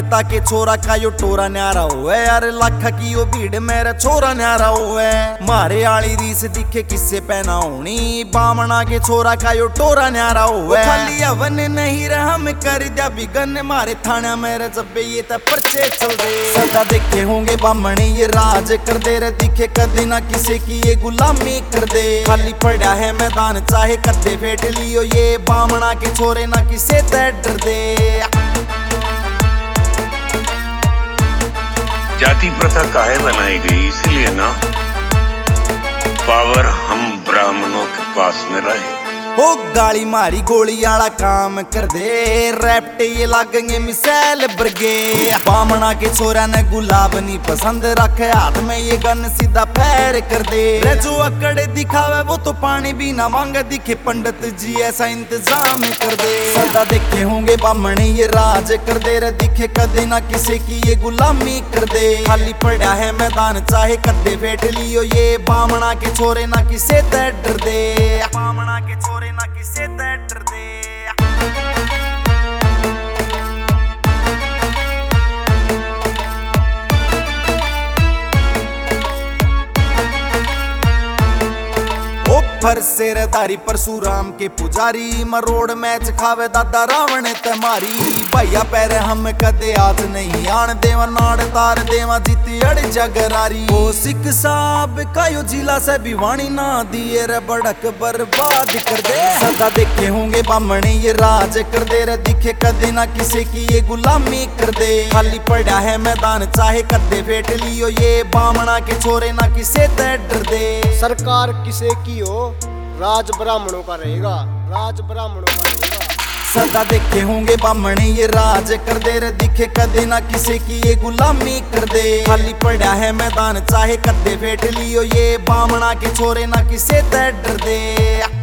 लगता के छोरा का यो टोरा न्यारा हुए यार लाखा की यो भीड़ मेरा छोरा न्यारा हुए मारे आली रीस दिखे किससे पहना होनी बामना के छोरा का यो टोरा न्यारा हुए खाली अवन नहीं रहा मैं कर दिया बिगन मारे थाना मेरे जब ये तब पर्चे चल रहे सदा देखे होंगे बामने ये राज कर दे रे दिखे कदे ना किसी की ये गुलामी कर दे खाली पड़ा है मैदान चाहे कदे फेट लियो ये बामना के छोरे ना किसे डर दे। जाति प्रथा काहे बनाई गई इसलिए ना पावर हम ब्राह्मणों के पास में रहे ओ गाली मारी गोली आला काम कर दे रैप्टे ये लागेंगे मिसाइल बरगे बामना के छोरा ने गुलाब नहीं पसंद रखे हाथ में ये गन सीधा पैर कर दे रे जो अकड़े दिखावे वो तो पानी भी ना मांगे दिखे पंडित जी ऐसा इंतजाम कर दे सदा देखे होंगे बामने ये राज कर दे रे दिखे कदे ना किसी की ये गुलामी कर दे खाली पड़ा है मैदान चाहे कदे फेट लियो ये बामना के छोरे ना किसे डर दे बामना के छोरे ना किसे डर दे। फर शेरधारी परशुराम के पुजारी मरोड़ मैच खावे दादा रावण तमारी भैया पैर हम कदे आज नहीं आन देवा नाड़ तार देवा जीती अड़ जगरारी ओ सिख साहब का यो जिला से भिवानी ना दिए रे बड़क बर्बाद कर दे सदा देखे होंगे बामने ये राज कर दे रे दिखे कदे ना किसी की ये गुलामी कर दे खाली पड़ा है मैदान चाहे कदे फेट लियो ये बामना के छोरे ना किसे डर दे सरकार किसे की हो राज ब्राह्मणों का रहेगा राज ब्राह्मणों का रहेगा सदा देखे होंगे बामने ये राज कर दे रे दिखे कदे ना किसी की ये गुलामी कर दे खाली पड़ा है मैदान चाहे कदे फेट लियो ये बामना के छोरे ना किसे डर दे।